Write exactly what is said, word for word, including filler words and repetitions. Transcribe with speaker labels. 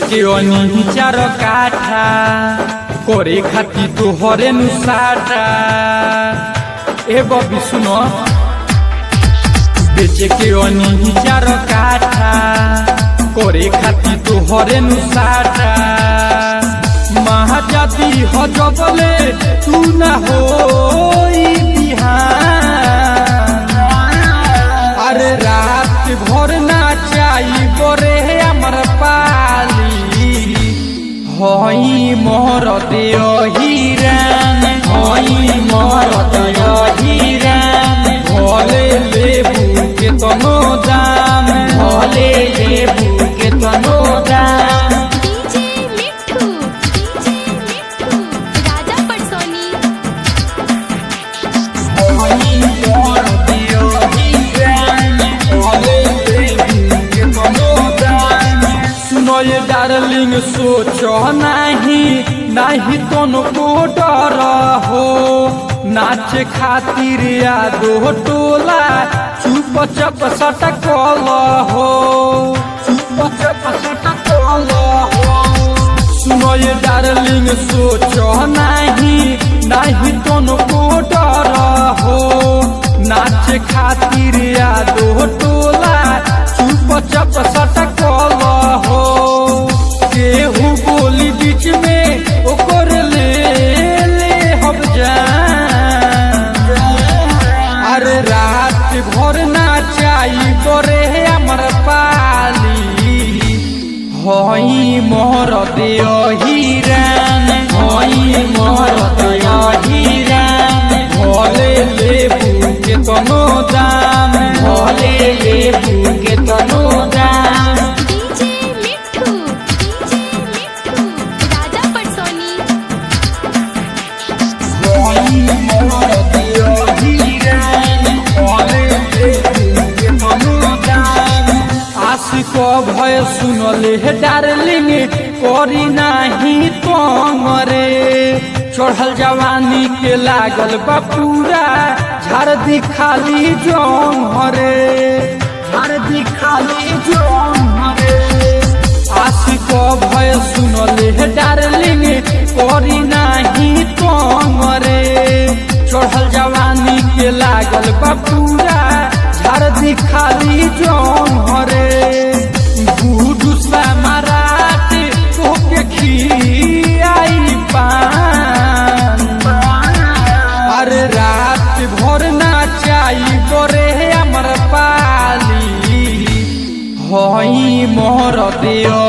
Speaker 1: के अनी चार काठा करे खाती तोहरे नु साटा। ए बबी सुनो, बेचे के अनी चार काठा करे खाती तोहरे नु साटा। महाजाती हो जबले तू न हो बिहान, अरे रात भर ना चाही बरे अमर पाली हई मोर देव हीरान, हई मोर देव हीरान। भले लेबू के तनो दाम, भले लेबू के तनो दाम। ये डार्लिंग सोचो नहीं नहीं तोनो को डर हो, नाच खातिर यादो टोला चुप चप सटकल हो, चुप चप सटकल हो। सुनो ये डार्लिंग सोचो नहीं नहीं तोनो को डर हो, नाच खातिर यादो टोला चुप चप सटकल हो। केहू बोली बीच में ओकर ले ले हम जान, अरे रात भर ना चाही करे अमर पाली हई मोर देव हीरान, हई मोर देव हीरान। भले लेबू के तनो दाम, भले लेबू के तनो दाम। आशिको भय सुनले हे डार्लिंग करी नाही तोमरे, चढ़ल जवानी के लागल बा पूरा झाड़ दिखाली जोहरे, झाड़ दिखाली जोहरे। आशिको भय सुनले हे डार्लिंग करी नाही तोमरे, चढ़ल जवानी के लागल बा पूरा झाड़ दिखाली जोहरे। गुडू समारात तोके खियाई पान, अरे रात भर ना चाही करे अमर पाली हई मोर देव